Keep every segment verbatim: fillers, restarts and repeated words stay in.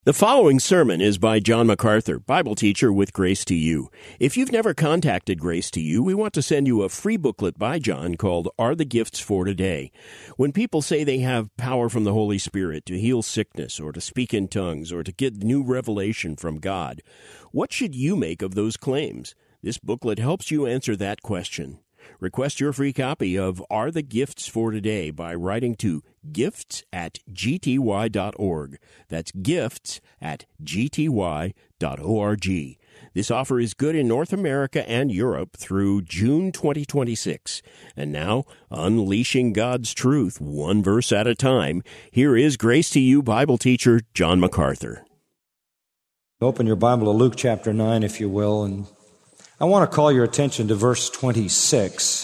The following sermon is by John MacArthur, Bible teacher with Grace to You. If you've never contacted Grace to You, we want to send you a free booklet by John called Are the Gifts for Today? When people say they have power from the Holy Spirit to heal sickness or to speak in tongues or to get new revelation from God, what should you make of those claims? This booklet helps you answer that question. Request your free copy of Are the Gifts for Today by writing to gifts at g t y dot org. That's gifts at g t y dot org. This offer is good in North America and Europe through June twenty twenty-six. And now, unleashing God's truth one verse at a time, here is Grace to You Bible teacher John MacArthur. Open your Bible to Luke chapter nine, if you will, and I want to call your attention to verse twenty-six.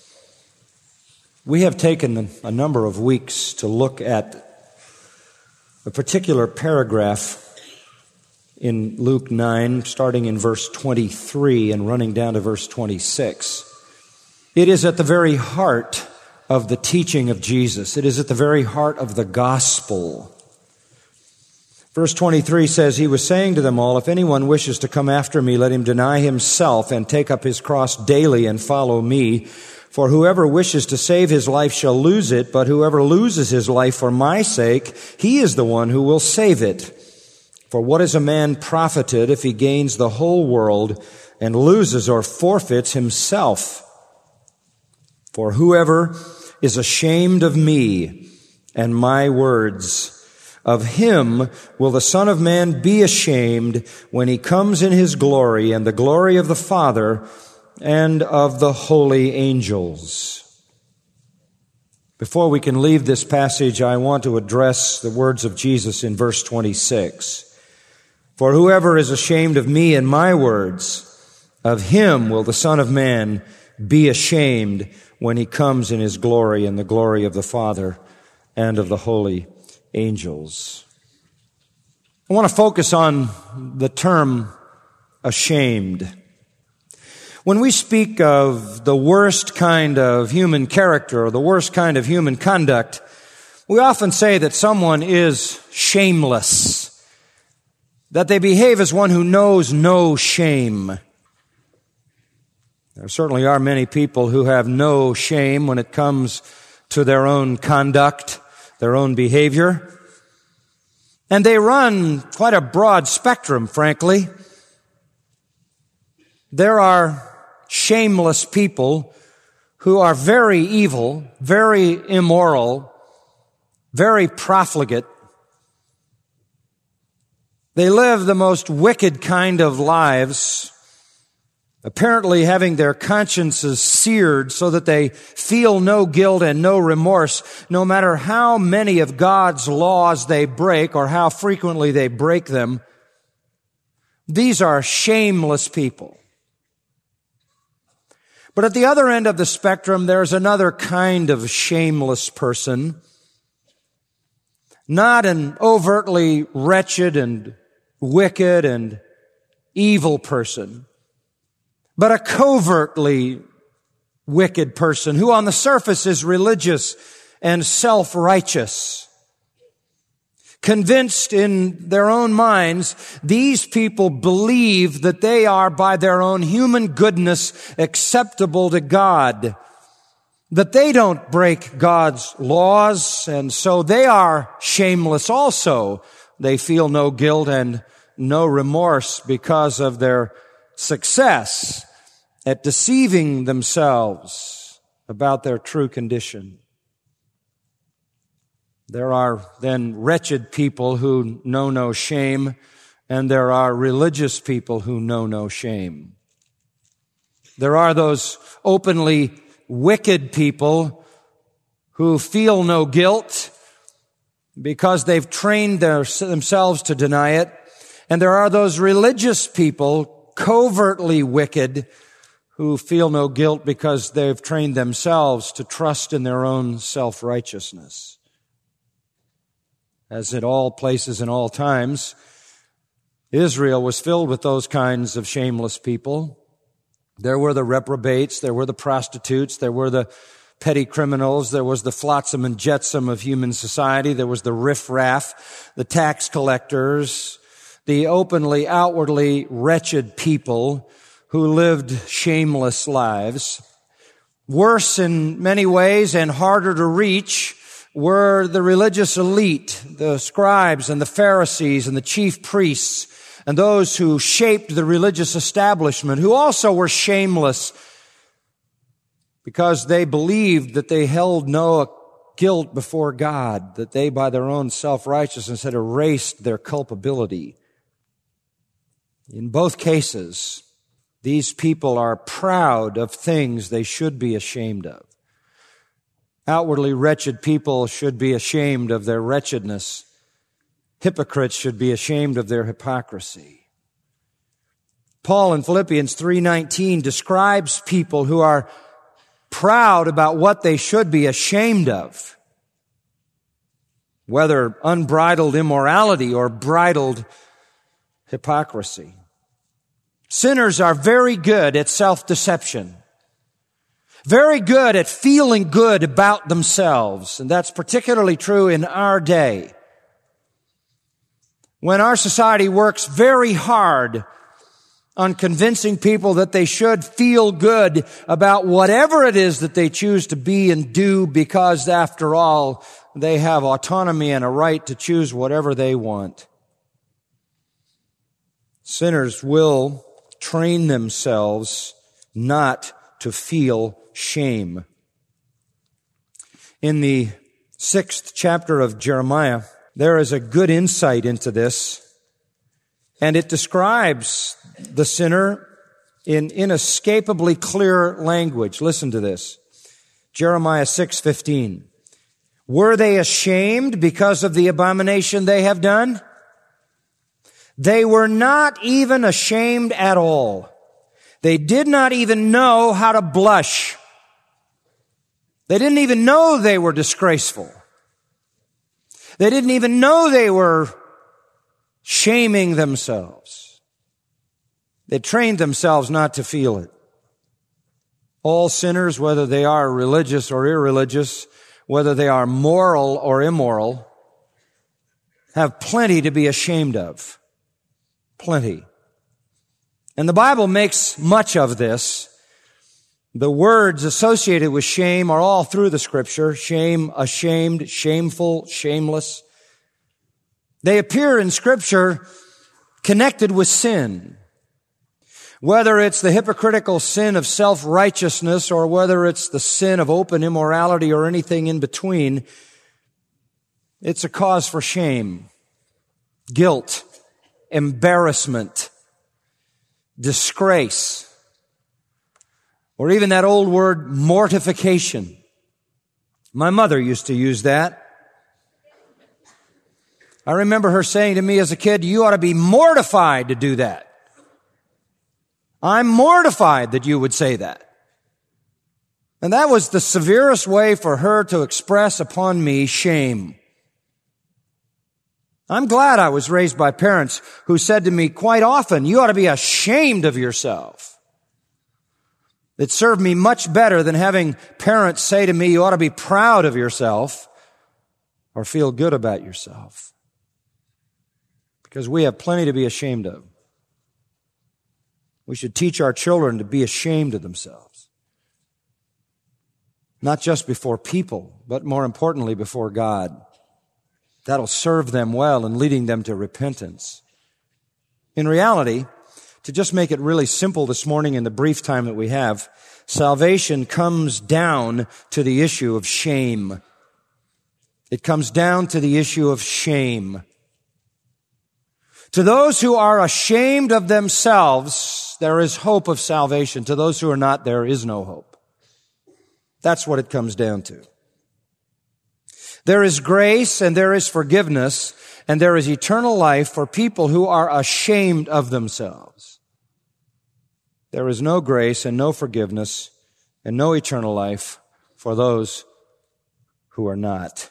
We have taken a number of weeks to look at a particular paragraph in Luke nine, starting in verse twenty-three and running down to verse twenty-six. It is at the very heart of the teaching of Jesus. It is at the very heart of the gospel. Verse twenty-three says, He was saying to them all, If anyone wishes to come after me, let him deny himself and take up his cross daily and follow me. For whoever wishes to save his life shall lose it, but whoever loses his life for my sake, he is the one who will save it. For what is a man profited if he gains the whole world and loses or forfeits himself? For whoever is ashamed of me and my words, of him will the Son of Man be ashamed when he comes in his glory and the glory of the Father and of the holy angels. Before we can leave this passage, I want to address the words of Jesus in verse twenty-six. For whoever is ashamed of me and my words, of him will the Son of Man be ashamed when he comes in his glory and the glory of the Father and of the holy angels. I want to focus on the term ashamed. When we speak of the worst kind of human character or the worst kind of human conduct, we often say that someone is shameless, that they behave as one who knows no shame. There certainly are many people who have no shame when it comes to their own conduct, their own behavior. And they run quite a broad spectrum, frankly. There are shameless people who are very evil, very immoral, very profligate. They live the most wicked kind of lives, apparently having their consciences seared so that they feel no guilt and no remorse, no matter how many of God's laws they break or how frequently they break them. These are shameless people. But at the other end of the spectrum, there's another kind of shameless person, not an overtly wretched and wicked and evil person, but a covertly wicked person who on the surface is religious and self-righteous. Convinced in their own minds, these people believe that they are by their own human goodness acceptable to God, that they don't break God's laws, and so they are shameless also. They feel no guilt and no remorse because of their success at deceiving themselves about their true condition. There are then wretched people who know no shame, and there are religious people who know no shame. There are those openly wicked people who feel no guilt because they've trained their, themselves to deny it. And there are those religious people, covertly wicked, who feel no guilt because they've trained themselves to trust in their own self-righteousness. As at all places and all times, Israel was filled with those kinds of shameless people. There were the reprobates, there were the prostitutes, there were the petty criminals. There was the flotsam and jetsam of human society. There was the riffraff, the tax collectors, the openly, outwardly wretched people who lived shameless lives. Worse in many ways and harder to reach were the religious elite, the scribes and the Pharisees and the chief priests, and those who shaped the religious establishment, who also were shameless because they believed that they held no guilt before God, that they by their own self-righteousness had erased their culpability. In both cases, these people are proud of things they should be ashamed of. Outwardly wretched people should be ashamed of their wretchedness. Hypocrites should be ashamed of their hypocrisy. Paul in Philippians three nineteen describes people who are proud about what they should be ashamed of, whether unbridled immorality or bridled hypocrisy. Sinners are very good at self-deception, very good at feeling good about themselves, and that's particularly true in our day, when our society works very hard on convincing people that they should feel good about whatever it is that they choose to be and do, because after all, they have autonomy and a right to choose whatever they want. Sinners will train themselves not to feel shame. In the sixth chapter of Jeremiah, there is a good insight into this, and it describes the sinner in inescapably clear language. Listen to this. Jeremiah six fifteen. Were they ashamed because of the abomination they have done? They were not even ashamed at all. They did not even know how to blush. They didn't even know they were disgraceful. They didn't even know they were shaming themselves. They trained themselves not to feel it. All sinners, whether they are religious or irreligious, whether they are moral or immoral, have plenty to be ashamed of. Plenty. And the Bible makes much of this. The words associated with shame are all through the Scripture. Shame, ashamed, shameful, shameless. They appear in Scripture connected with sin. Whether it's the hypocritical sin of self-righteousness or whether it's the sin of open immorality or anything in between, it's a cause for shame, guilt, embarrassment, disgrace, or even that old word, mortification. My mother used to use that. I remember her saying to me as a kid, you ought to be mortified to do that. I'm mortified that you would say that. And that was the severest way for her to express upon me shame. I'm glad I was raised by parents who said to me quite often, you ought to be ashamed of yourself. It served me much better than having parents say to me, you ought to be proud of yourself or feel good about yourself. Because we have plenty to be ashamed of. We should teach our children to be ashamed of themselves. Not just before people, but more importantly before God. That'll serve them well in leading them to repentance. In reality, to just make it really simple this morning in the brief time that we have, salvation comes down to the issue of shame. It comes down to the issue of shame. To those who are ashamed of themselves, there is hope of salvation. To those who are not, there is no hope. That's what it comes down to. There is grace and there is forgiveness and there is eternal life for people who are ashamed of themselves. There is no grace and no forgiveness and no eternal life for those who are not.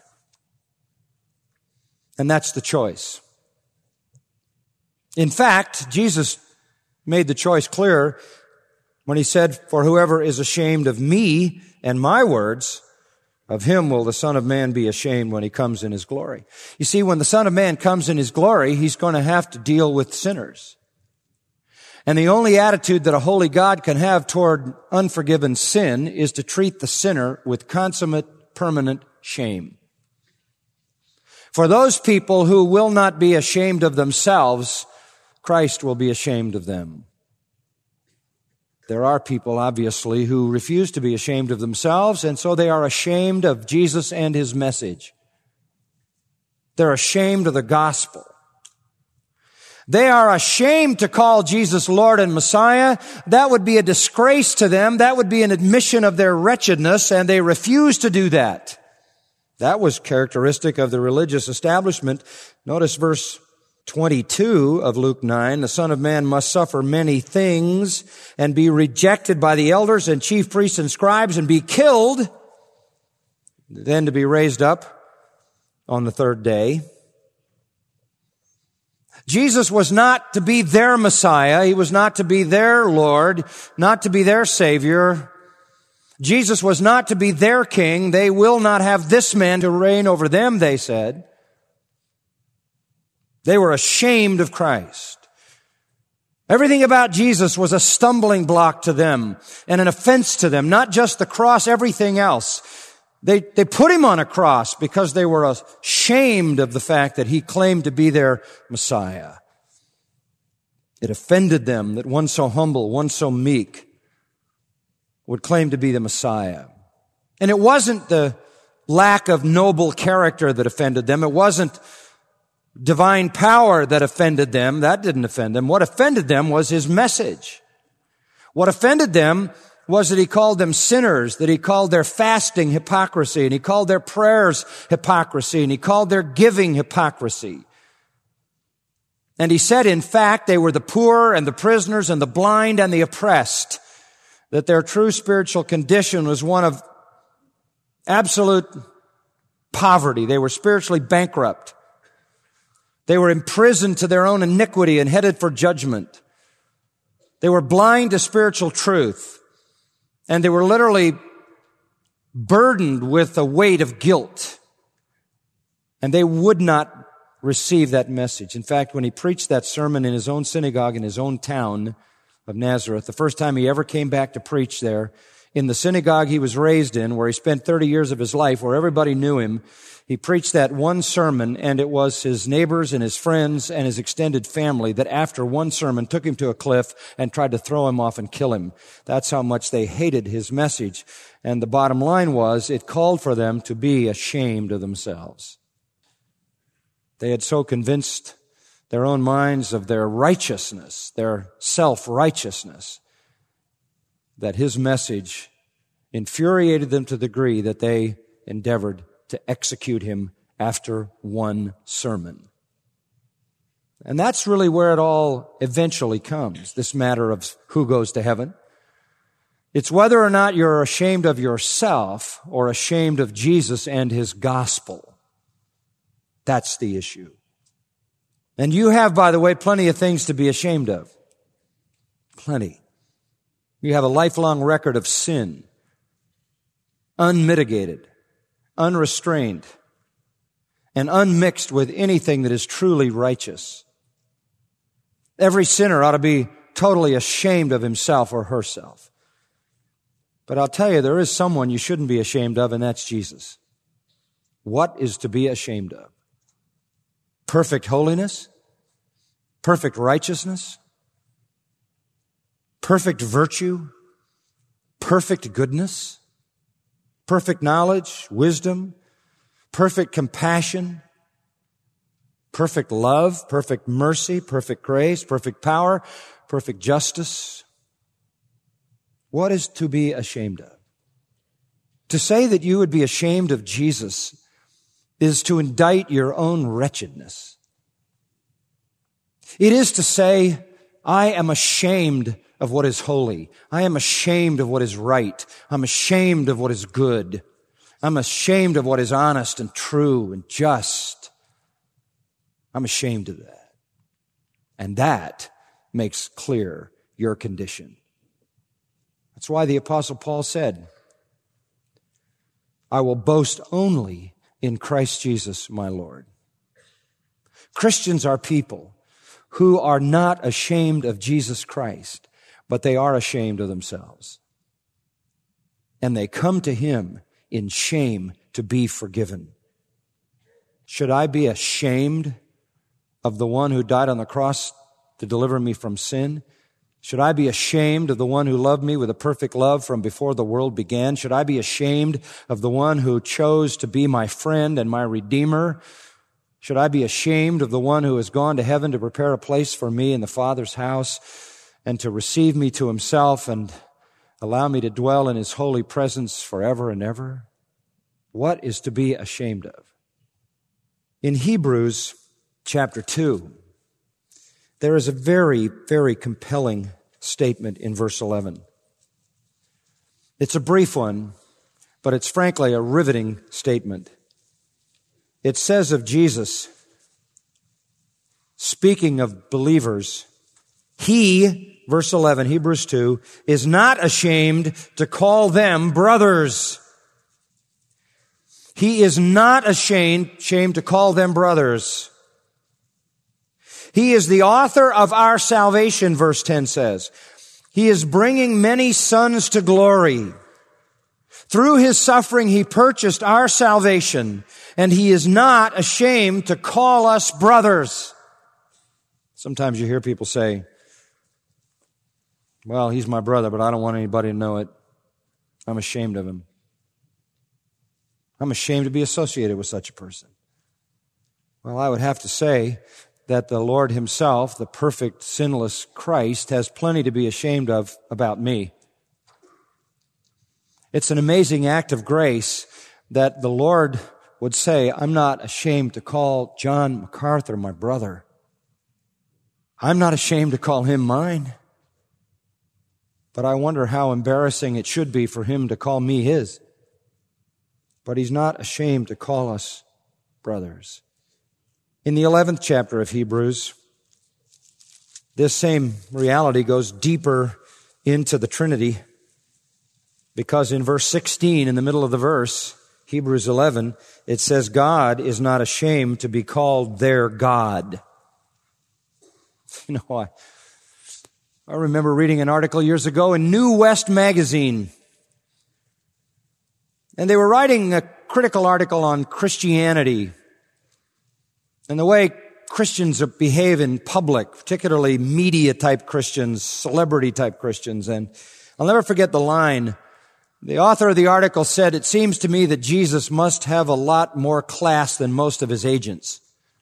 And that's the choice. In fact, Jesus made the choice clear when he said, "For whoever is ashamed of me and my words, of him will the Son of Man be ashamed when he comes in his glory." You see, when the Son of Man comes in his glory, he's going to have to deal with sinners. And the only attitude that a holy God can have toward unforgiven sin is to treat the sinner with consummate, permanent shame. For those people who will not be ashamed of themselves, Christ will be ashamed of them. There are people, obviously, who refuse to be ashamed of themselves, and so they are ashamed of Jesus and his message. They're ashamed of the gospel. They are ashamed to call Jesus Lord and Messiah. That would be a disgrace to them. That would be an admission of their wretchedness, and they refuse to do that. That was characteristic of the religious establishment. Notice verse twenty-two of Luke nine, "The Son of Man must suffer many things and be rejected by the elders and chief priests and scribes and be killed, then to be raised up on the third day." Jesus was not to be their Messiah. He was not to be their Lord, not to be their Savior. Jesus was not to be their king. They will not have this man to reign over them, they said. They were ashamed of Christ. Everything about Jesus was a stumbling block to them and an offense to them, not just the cross, everything else. They, they put him on a cross because they were ashamed of the fact that he claimed to be their Messiah. It offended them that one so humble, one so meek would claim to be the Messiah. And it wasn't the lack of noble character that offended them. It wasn't divine power that offended them. That didn't offend them. What offended them was his message. What offended them was that he called them sinners, that he called their fasting hypocrisy, and he called their prayers hypocrisy, and he called their giving hypocrisy. And he said, in fact, they were the poor and the prisoners and the blind and the oppressed, that their true spiritual condition was one of absolute poverty. They were spiritually bankrupt. They were imprisoned to their own iniquity and headed for judgment. They were blind to spiritual truth. And they were literally burdened with the weight of guilt. And they would not receive that message. In fact, when he preached that sermon in his own synagogue in his own town of Nazareth, the first time he ever came back to preach there, in the synagogue he was raised in, where he spent thirty years of his life, where everybody knew him, he preached that one sermon, and it was his neighbors and his friends and his extended family that after one sermon took him to a cliff and tried to throw him off and kill him. That's how much they hated his message. And the bottom line was, it called for them to be ashamed of themselves. They had so convinced their own minds of their righteousness, their self-righteousness, that his message infuriated them to the degree that they endeavored to execute him after one sermon. And that's really where it all eventually comes, this matter of who goes to heaven. It's whether or not you're ashamed of yourself or ashamed of Jesus and his gospel. That's the issue. And you have, by the way, plenty of things to be ashamed of. Plenty. You have a lifelong record of sin, unmitigated, unrestrained, and unmixed with anything that is truly righteous. Every sinner ought to be totally ashamed of himself or herself. But I'll tell you, there is someone you shouldn't be ashamed of, and that's Jesus. What is to be ashamed of? Perfect holiness? Perfect righteousness? Perfect virtue? Perfect goodness? Perfect knowledge, wisdom, perfect compassion, perfect love, perfect mercy, perfect grace, perfect power, perfect justice. What is to be ashamed of? To say that you would be ashamed of Jesus is to indict your own wretchedness. It is to say, I am ashamed of what is holy. I am ashamed of what is right. I'm ashamed of what is good. I'm ashamed of what is honest and true and just. I'm ashamed of that. And that makes clear your condition. That's why the Apostle Paul said, I will boast only in Christ Jesus my Lord. Christians are people who are not ashamed of Jesus Christ, but they are ashamed of themselves. And they come to Him in shame to be forgiven. Should I be ashamed of the one who died on the cross to deliver me from sin? Should I be ashamed of the one who loved me with a perfect love from before the world began? Should I be ashamed of the one who chose to be my friend and my Redeemer? Should I be ashamed of the one who has gone to heaven to prepare a place for me in the Father's house and to receive me to Himself and allow me to dwell in His holy presence forever and ever? What is to be ashamed of? In Hebrews chapter two, there is a very, very compelling statement in verse eleven. It's a brief one, but it's frankly a riveting statement. It says of Jesus, speaking of believers, He, verse eleven, Hebrews two, is not ashamed to call them brothers. He is not ashamed, ashamed to call them brothers. He is the author of our salvation, verse ten says. He is bringing many sons to glory. Through His suffering, He purchased our salvation, and He is not ashamed to call us brothers. Sometimes you hear people say, well, he's my brother, but I don't want anybody to know it. I'm ashamed of him. I'm ashamed to be associated with such a person. Well, I would have to say that the Lord Himself, the perfect, sinless Christ, has plenty to be ashamed of about me. It's an amazing act of grace that the Lord would say, I'm not ashamed to call John MacArthur my brother. I'm not ashamed to call him mine. But I wonder how embarrassing it should be for him to call me his. But He's not ashamed to call us brothers. In the eleventh chapter of Hebrews, this same reality goes deeper into the Trinity, because in verse sixteen, in the middle of the verse, Hebrews eleven, it says, God is not ashamed to be called their God. You know, I, I remember reading an article years ago in New West magazine, and they were writing a critical article on Christianity and the way Christians behave in public, particularly media-type Christians, celebrity-type Christians. And I'll never forget the line. The author of the article said, it seems to me that Jesus must have a lot more class than most of His agents.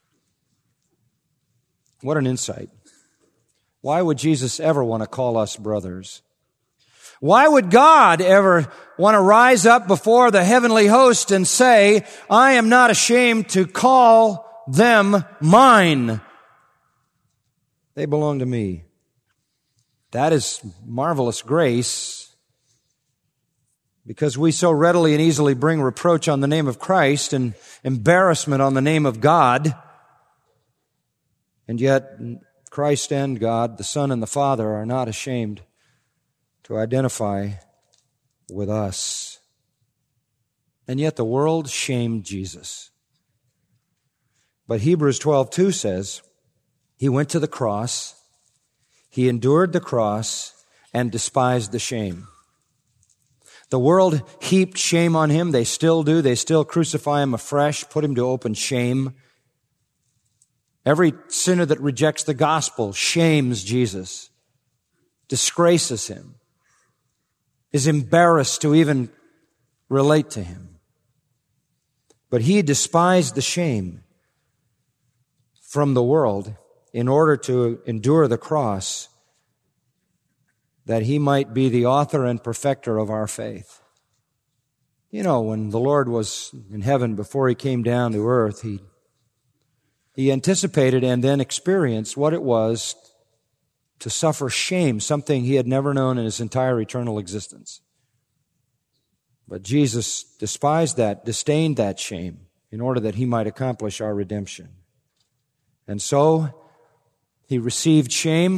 What an insight. Why would Jesus ever want to call us brothers? Why would God ever want to rise up before the heavenly host and say, I am not ashamed to call them mine? They belong to me. That is marvelous grace, because we so readily and easily bring reproach on the name of Christ and embarrassment on the name of God. And yet Christ and God, the Son and the Father, are not ashamed to identify with us. And yet the world shamed Jesus. But Hebrews twelve two says, He went to the cross, He endured the cross, and despised the shame. The world heaped shame on Him. They still do. They still crucify Him afresh, put Him to open shame. Every sinner that rejects the gospel shames Jesus, disgraces Him, is embarrassed to even relate to Him. But He despised the shame from the world in order to endure the cross, that He might be the author and perfecter of our faith. You know, when the Lord was in heaven before He came down to earth, He He anticipated and then experienced what it was to suffer shame, something He had never known in His entire eternal existence. But Jesus despised that, disdained that shame, in order that He might accomplish our redemption. And so He received shame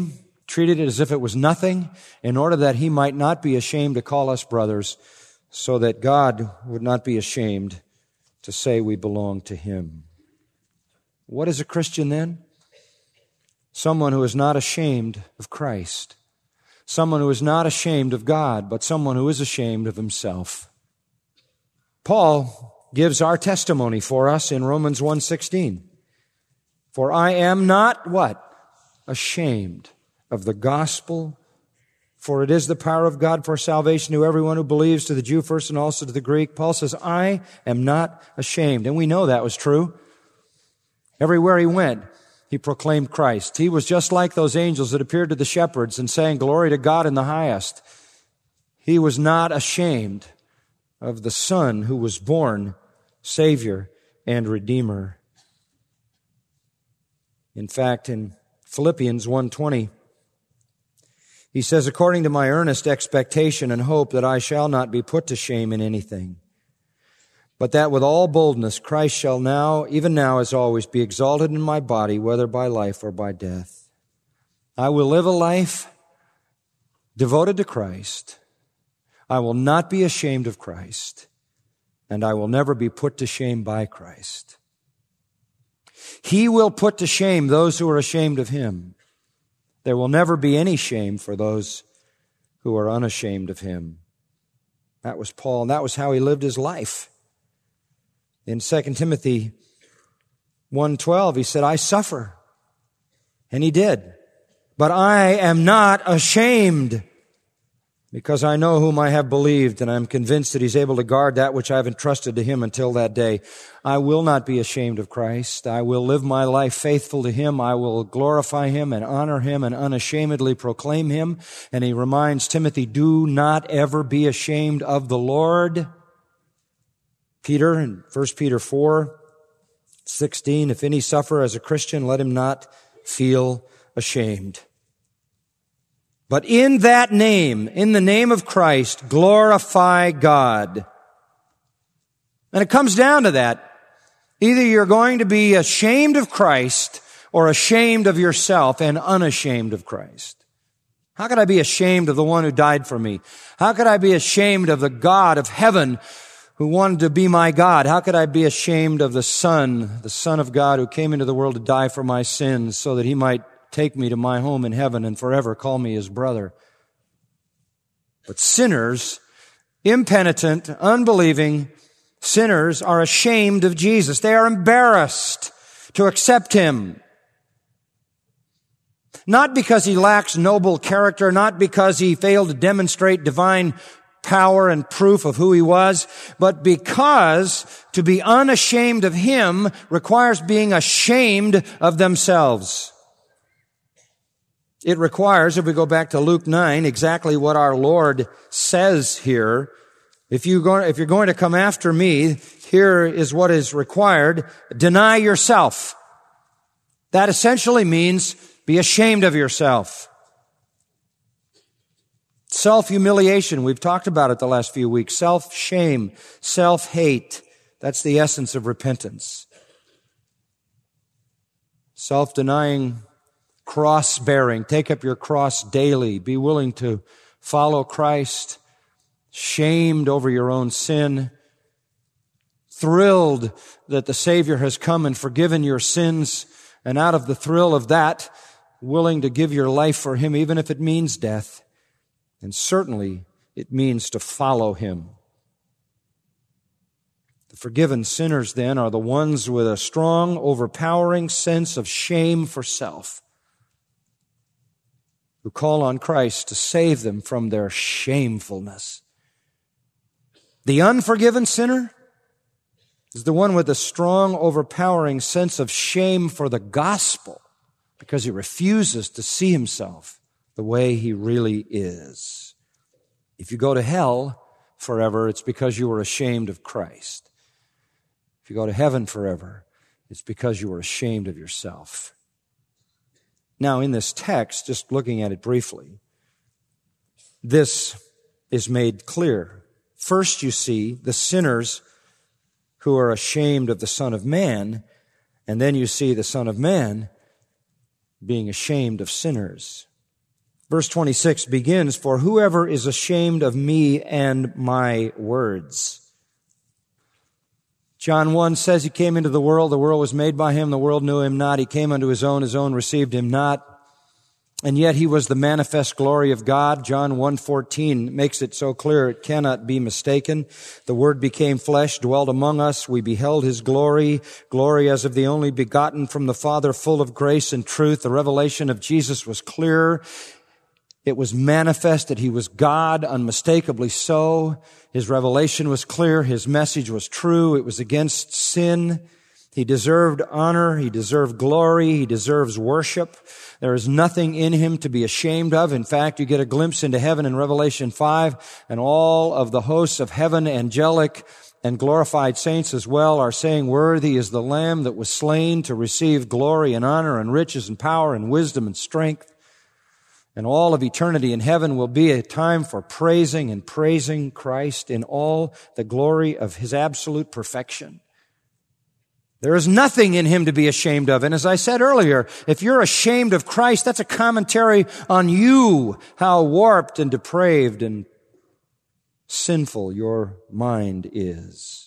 treated it as if it was nothing, in order that he might not be ashamed to call us brothers, so that God would not be ashamed to say we belong to him. What is a Christian then? Someone who is not ashamed of Christ. Someone who is not ashamed of God, but someone who is ashamed of himself. Paul gives our testimony for us in Romans one sixteen. For I am not, what? Ashamed of the gospel, for it is the power of God for salvation to everyone who believes, to the Jew first and also to the Greek. Paul says, I am not ashamed. And we know that was true. Everywhere he went, he proclaimed Christ. He was just like those angels that appeared to the shepherds and saying, glory to God in the highest. He was not ashamed of the Son who was born Savior and Redeemer. In fact, in Philippians one twenty, he says, according to my earnest expectation and hope that I shall not be put to shame in anything, but that with all boldness Christ shall now, even now as always, be exalted in my body, whether by life or by death. I will live a life devoted to Christ. I will not be ashamed of Christ, and I will never be put to shame by Christ. He will put to shame those who are ashamed of him. There will never be any shame for those who are unashamed of him. That was Paul, and that was how he lived his life. In Second Timothy one twelve, he said, I suffer. And he did. But I am not ashamed, because I know whom I have believed, and I am convinced that he's able to guard that which I have entrusted to him until that day. I will not be ashamed of Christ. I will live my life faithful to him. I will glorify him and honor him and unashamedly proclaim him. And he reminds Timothy, do not ever be ashamed of the Lord. Peter, in First Peter four sixteen, if any suffer as a Christian, let him not feel ashamed. But in that name, in the name of Christ, glorify God. And it comes down to that. Either you're going to be ashamed of Christ or ashamed of yourself and unashamed of Christ. How could I be ashamed of the one who died for me? How could I be ashamed of the God of heaven who wanted to be my God? How could I be ashamed of the Son, the Son of God who came into the world to die for my sins so that he might take me to my home in heaven and forever call me his brother? But sinners, impenitent, unbelieving sinners are ashamed of Jesus. They are embarrassed to accept him. Not because he lacks noble character, not because he failed to demonstrate divine power and proof of who he was, but because to be unashamed of him requires being ashamed of themselves. It requires, if we go back to Luke nine, exactly what our Lord says here. If, you go, if you're going to come after me, here is what is required. Deny yourself. That essentially means be ashamed of yourself. Self-humiliation, we've talked about it the last few weeks. Self-shame, self-hate. That's the essence of repentance. Self-denying, cross-bearing. Take up your cross daily. Be willing to follow Christ. Shamed over your own sin. Thrilled that the Savior has come and forgiven your sins. And out of the thrill of that, willing to give your life for him, even if it means death. And certainly it means to follow him. The forgiven sinners then are the ones with a strong, overpowering sense of shame for self, who call on Christ to save them from their shamefulness. The unforgiven sinner is the one with a strong, overpowering sense of shame for the gospel, because he refuses to see himself the way he really is. If you go to hell forever, it's because you were ashamed of Christ. If you go to heaven forever, it's because you were ashamed of yourself. Now, in this text, just looking at it briefly, this is made clear. First, you see the sinners who are ashamed of the Son of Man, and then you see the Son of Man being ashamed of sinners. Verse twenty-six begins, "For whoever is ashamed of me and my words." John one says he came into the world, the world was made by him, the world knew him not. He came unto his own, his own received him not. And yet he was the manifest glory of God. John one fourteen makes it so clear it cannot be mistaken. The Word became flesh, dwelt among us. We beheld his glory, glory as of the only begotten from the Father, full of grace and truth. The revelation of Jesus was clear. It was manifest that he was God, unmistakably so. His revelation was clear. His message was true. It was against sin. He deserved honor. He deserved glory. He deserves worship. There is nothing in him to be ashamed of. In fact, you get a glimpse into heaven in Revelation five, and all of the hosts of heaven, angelic and glorified saints as well, are saying, "Worthy is the Lamb that was slain to receive glory and honor and riches and power and wisdom and strength." And all of eternity in heaven will be a time for praising and praising Christ in all the glory of his absolute perfection. There is nothing in him to be ashamed of. And as I said earlier, if you're ashamed of Christ, that's a commentary on you, how warped and depraved and sinful your mind is.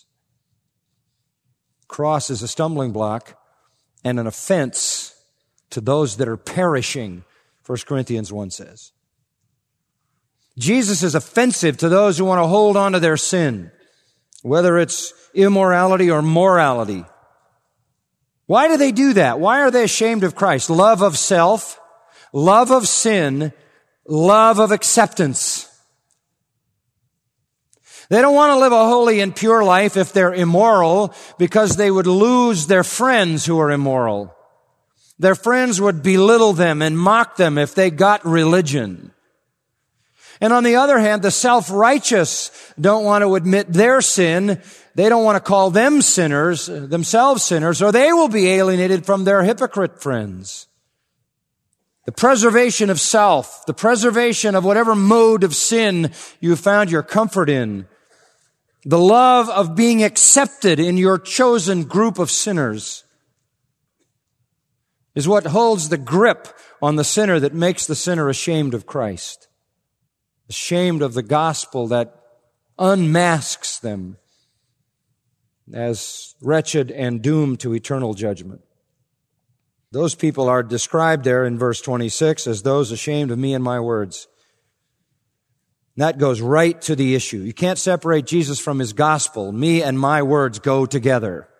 Cross is a stumbling block and an offense to those that are perishing, First Corinthians one says. Jesus is offensive to those who want to hold on to their sin, whether it's immorality or morality. Why do they do that? Why are they ashamed of Christ? Love of self, love of sin, love of acceptance. They don't want to live a holy and pure life if they're immoral, because they would lose their friends who are immoral. Their friends would belittle them and mock them if they got religion. And on the other hand, the self-righteous don't want to admit their sin. They don't want to call them sinners, themselves sinners, or they will be alienated from their hypocrite friends. The preservation of self, the preservation of whatever mode of sin you found your comfort in, the love of being accepted in your chosen group of sinners, is what holds the grip on the sinner that makes the sinner ashamed of Christ, ashamed of the gospel that unmasks them as wretched and doomed to eternal judgment. Those people are described there in verse twenty-six as those ashamed of me and my words. And that goes right to the issue. You can't separate Jesus from his gospel. Me and my words go together.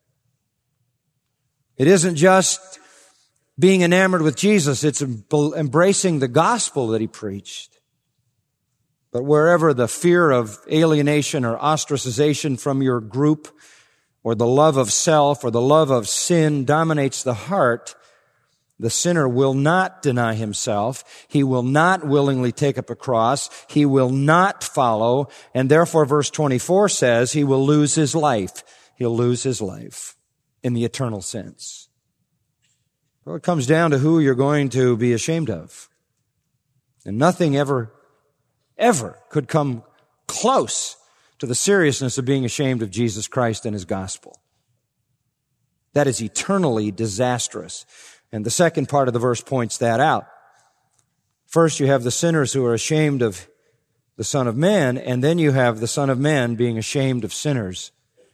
It isn't just being enamored with Jesus, it's embracing the gospel that he preached. But wherever the fear of alienation or ostracization from your group, or the love of self, or the love of sin dominates the heart, the sinner will not deny himself. He will not willingly take up a cross. He will not follow. And therefore, verse twenty-four says he will lose his life. He'll lose his life in the eternal sense. Well, it comes down to who you're going to be ashamed of. And nothing ever, ever could come close to the seriousness of being ashamed of Jesus Christ and his gospel. That is eternally disastrous. And the second part of the verse points that out. First, you have the sinners who are ashamed of the Son of Man, and then you have the Son of Man being ashamed of sinners.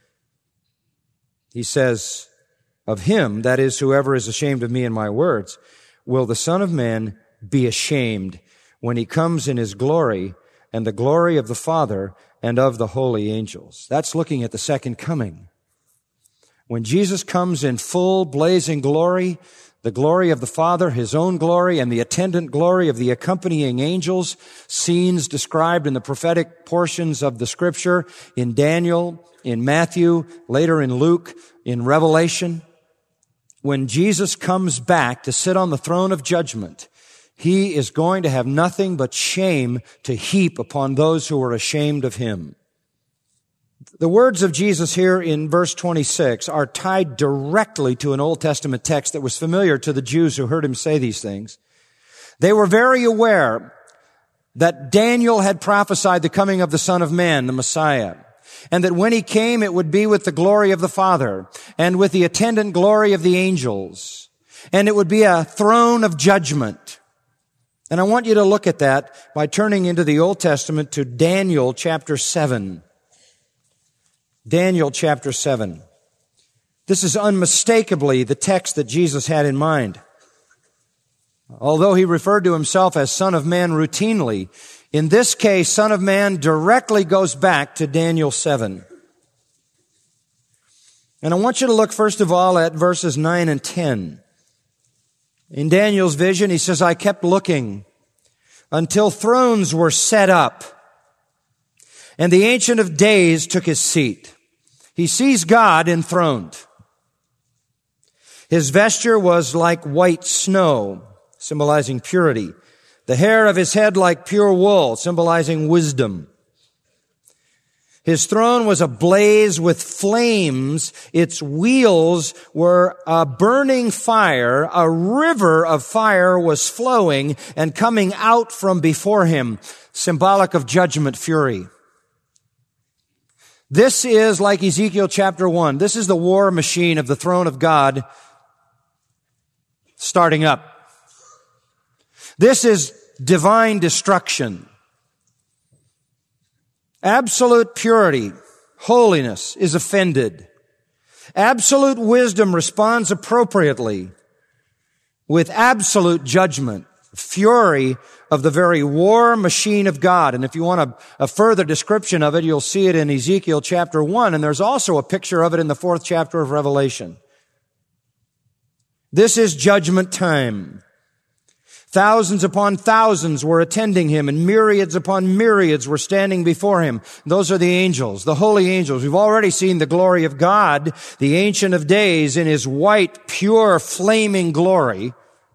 He says, of him, that is, whoever is ashamed of me and my words, will the Son of Man be ashamed when he comes in his glory and the glory of the Father and of the holy angels. That's looking at the second coming. When Jesus comes in full blazing glory, the glory of the Father, his own glory, and the attendant glory of the accompanying angels, scenes described in the prophetic portions of the Scripture, in Daniel, in Matthew, later in Luke, in Revelation. When Jesus comes back to sit on the throne of judgment, he is going to have nothing but shame to heap upon those who are ashamed of him. The words of Jesus here in verse twenty-six are tied directly to an Old Testament text that was familiar to the Jews who heard him say these things. They were very aware that Daniel had prophesied the coming of the Son of Man, the Messiah, and that when he came, it would be with the glory of the Father and with the attendant glory of the angels, and it would be a throne of judgment. And I want you to look at that by turning into the Old Testament to Daniel chapter seven. Daniel chapter seven. This is unmistakably the text that Jesus had in mind. Although he referred to himself as Son of Man routinely, in this case, Son of Man directly goes back to Daniel seven. And I want you to look first of all at verses nine and ten. In Daniel's vision, he says, I kept looking until thrones were set up, and the Ancient of Days took his seat. He sees God enthroned. His vesture was like white snow, symbolizing purity. The hair of his head like pure wool, symbolizing wisdom. His throne was ablaze with flames. Its wheels were a burning fire. A river of fire was flowing and coming out from before him, symbolic of judgment, fury. This is like Ezekiel chapter one. This is the war machine of the throne of God starting up. This is divine destruction. Absolute purity, holiness is offended. Absolute wisdom responds appropriately with absolute judgment, fury of the very war machine of God. And if you want a, a further description of it, you'll see it in Ezekiel chapter one, and there's also a picture of it in the fourth chapter of Revelation. This is judgment time. Thousands upon thousands were attending him, and myriads upon myriads were standing before him. Those are the angels, the holy angels. We've already seen the glory of God, the Ancient of Days, in his white, pure, flaming glory.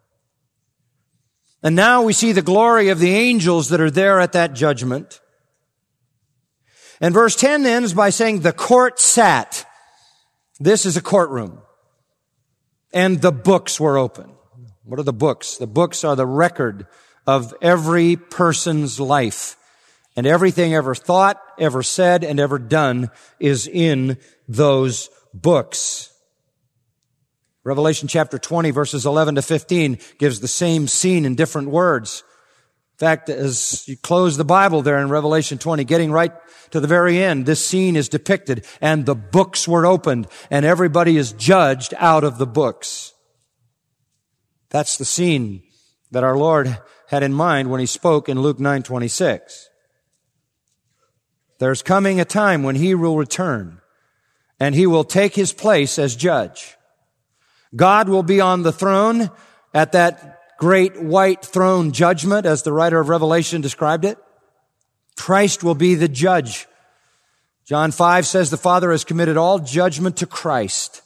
And now we see the glory of the angels that are there at that judgment. And verse ten ends by saying, the court sat. This is a courtroom. And the books were open. What are the books? The books are the record of every person's life. And everything ever thought, ever said, and ever done is in those books. Revelation chapter twenty, verses eleven to fifteen gives the same scene in different words. In fact, as you close the Bible there in Revelation twenty, getting right to the very end, this scene is depicted, and the books were opened, and everybody is judged out of the books. That's the scene that our Lord had in mind when he spoke in Luke nine twenty-six. There's coming a time when he will return, and he will take his place as judge. God will be on the throne at that great white throne judgment, as the writer of Revelation described it. Christ will be the judge. John five says the Father has committed all judgment to Christ.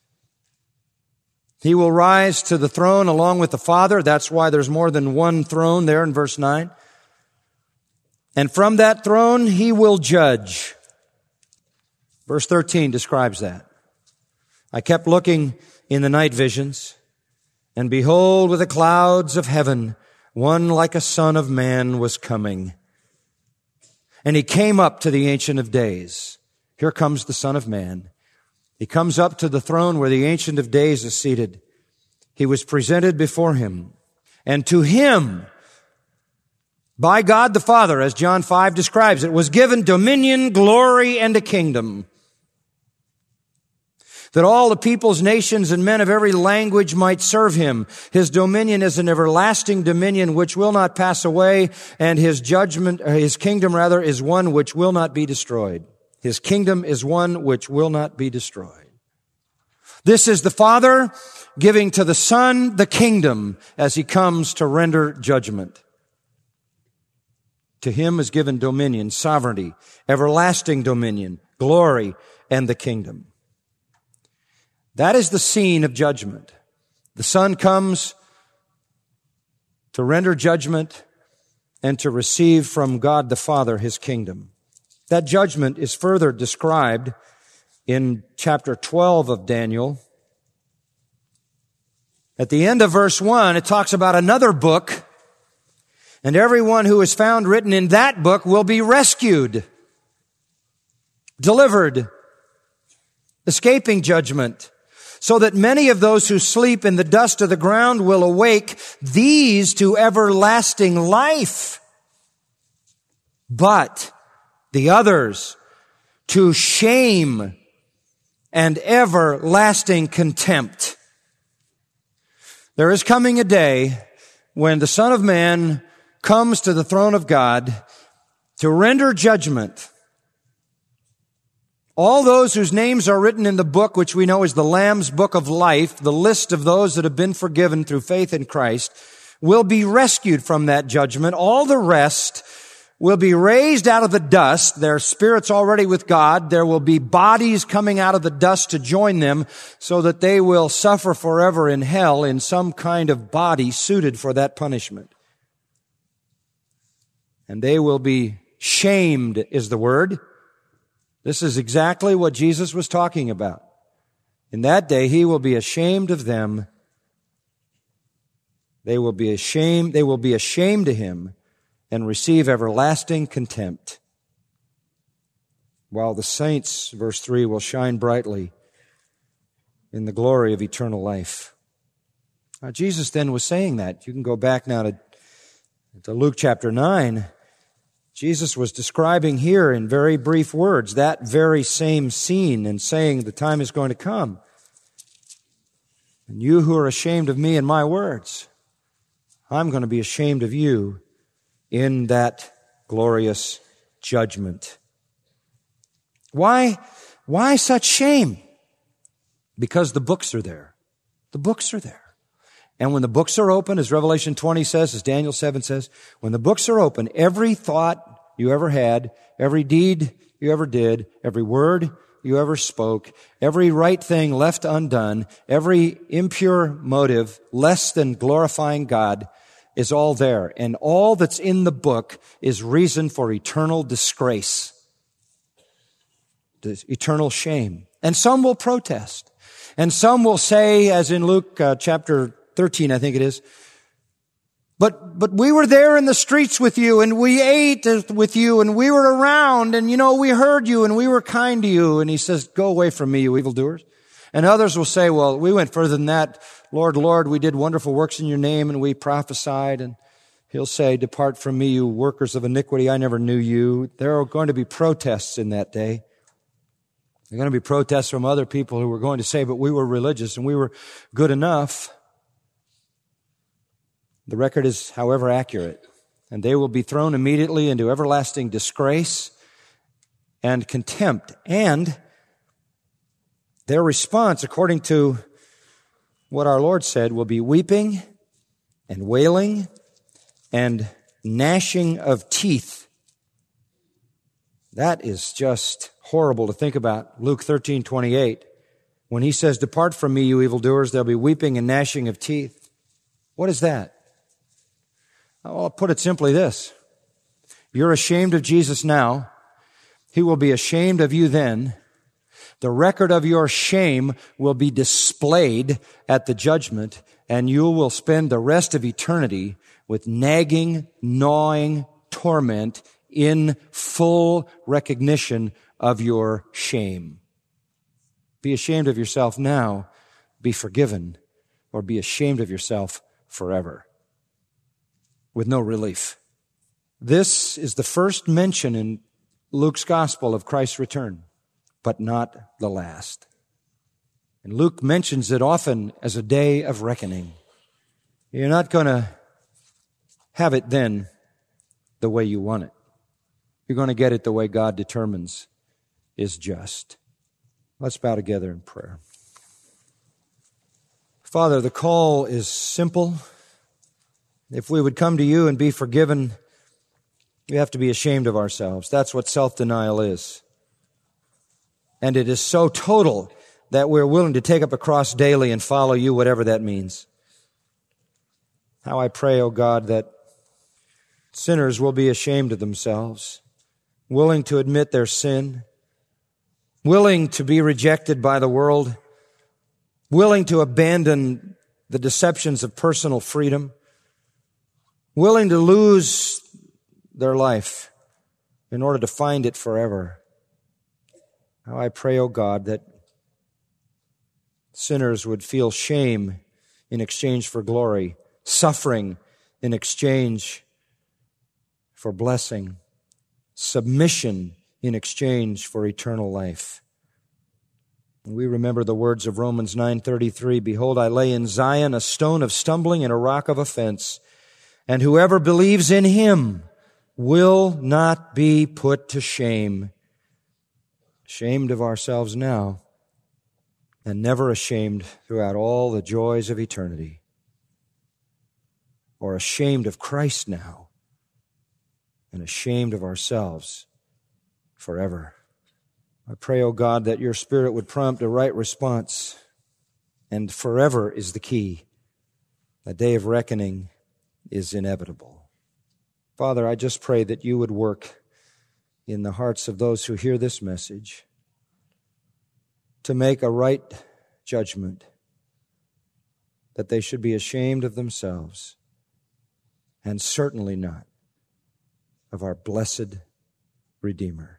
He will rise to the throne along with the Father. That's why there's more than one throne there in verse nine. And from that throne, he will judge. Verse thirteen describes that. I kept looking in the night visions, and behold, with the clouds of heaven, one like a son of man was coming. And he came up to the Ancient of Days. Here comes the Son of Man. He comes up to the throne where the Ancient of Days is seated. He was presented before him. And to him, by God the Father, as John five describes it, was given dominion, glory, and a kingdom, that all the peoples, nations, and men of every language might serve him. His dominion is an everlasting dominion which will not pass away, and his judgment, his kingdom rather, is one which will not be destroyed. His kingdom is one which will not be destroyed. This is the Father giving to the Son the kingdom as he comes to render judgment. To him is given dominion, sovereignty, everlasting dominion, glory, and the kingdom. That is the scene of judgment. The Son comes to render judgment and to receive from God the Father his kingdom. That judgment is further described in chapter twelve of Daniel. At the end of verse one, it talks about another book, and everyone who is found written in that book will be rescued, delivered, escaping judgment. so that many of those who sleep in the dust of the ground will awake, these to everlasting life, but the others to shame and everlasting contempt. There is coming a day when the Son of Man comes to the throne of God to render judgment. All those whose names are written in the book, which we know is the Lamb's Book of Life, the list of those that have been forgiven through faith in Christ, will be rescued from that judgment. All the rest will be raised out of the dust. Their spirits already with God. There will be bodies coming out of the dust to join them so that they will suffer forever in hell in some kind of body suited for that punishment. And they will be shamed, is the word. This is exactly what Jesus was talking about. In that day, he will be ashamed of them. They will be ashamed, they will be ashamed of him and receive everlasting contempt. While the saints, verse three, will shine brightly in the glory of eternal life. Now, Jesus then was saying that. You can go back now to, to Luke chapter nine. Jesus was describing here in very brief words that very same scene and saying the time is going to come. And you who are ashamed of me and my words, I'm going to be ashamed of you in that glorious judgment. Why, why such shame? Because the books are there. The books are there. And when the books are open, as Revelation twenty says, as Daniel seven says, when the books are open, every thought you ever had, every deed you ever did, every word you ever spoke, every right thing left undone, every impure motive less than glorifying God is all there. And all that's in the book is reason for eternal disgrace, eternal shame. And some will protest. And some will say, as in Luke uh, chapter thirteen, I think it is, But, but we were there in the streets with you and we ate with you and we were around and, you know, we heard you and we were kind to you. And he says, go away from me, you evildoers. And others will say, well, we went further than that. Lord, Lord, we did wonderful works in your name and we prophesied. And he'll say, depart from me, you workers of iniquity. I never knew you. There are going to be protests in that day. There are going to be protests from other people who are going to say, but we were religious and we were good enough. The record is, however, accurate, and they will be thrown immediately into everlasting disgrace and contempt. And their response, according to what our Lord said, will be weeping and wailing and gnashing of teeth. That is just horrible to think about. Luke thirteen twenty-eight, when he says, depart from me, you evildoers, there'll be weeping and gnashing of teeth. What is that? I'll put it simply this. You're ashamed of Jesus now. He will be ashamed of you then. The record of your shame will be displayed at the judgment, and you will spend the rest of eternity with nagging, gnawing torment in full recognition of your shame. Be ashamed of yourself now, be forgiven, or be ashamed of yourself forever, with no relief. This is the first mention in Luke's gospel of Christ's return, but not the last. And Luke mentions it often as a day of reckoning. You're not going to have it then the way you want it. You're going to get it the way God determines is just. Let's bow together in prayer. Father, the call is simple. If we would come to you and be forgiven, we have to be ashamed of ourselves. That's what self-denial is. And it is so total that we're willing to take up a cross daily and follow you, whatever that means. How I pray, O God, that sinners will be ashamed of themselves, willing to admit their sin, willing to be rejected by the world, willing to abandon the deceptions of personal freedom, willing to lose their life in order to find it forever. Now I pray, O God, that Sinners would feel shame in exchange for glory, suffering in exchange for blessing, submission in exchange for eternal life. We remember the words of Romans nine thirty-three, "Behold, I lay in Zion a stone of stumbling and a rock of offense, and whoever believes in him will not be put to shame." Ashamed of ourselves now, and never ashamed throughout all the joys of eternity. Or ashamed of Christ now, and ashamed of ourselves forever. I pray, O God, that your Spirit would prompt a right response, and forever is the key. The day of reckoning is inevitable. Father, I just pray that you would work in the hearts of those who hear this message to make a right judgment, that they should be ashamed of themselves, and certainly not of our blessed Redeemer.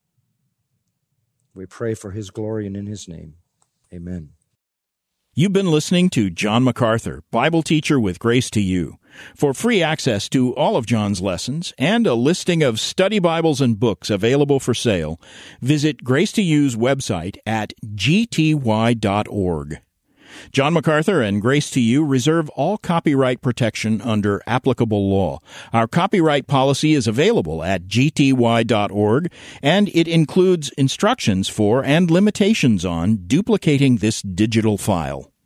We pray for his glory and in his name. Amen. You've been listening to John MacArthur, Bible teacher with Grace to You. For free access to all of John's lessons and a listing of study Bibles and books available for sale, visit Grace to You's website at g t y dot org. John MacArthur and Grace to You reserve all copyright protection under applicable law. Our copyright policy is available at g t y dot org, and it includes instructions for and limitations on duplicating this digital file.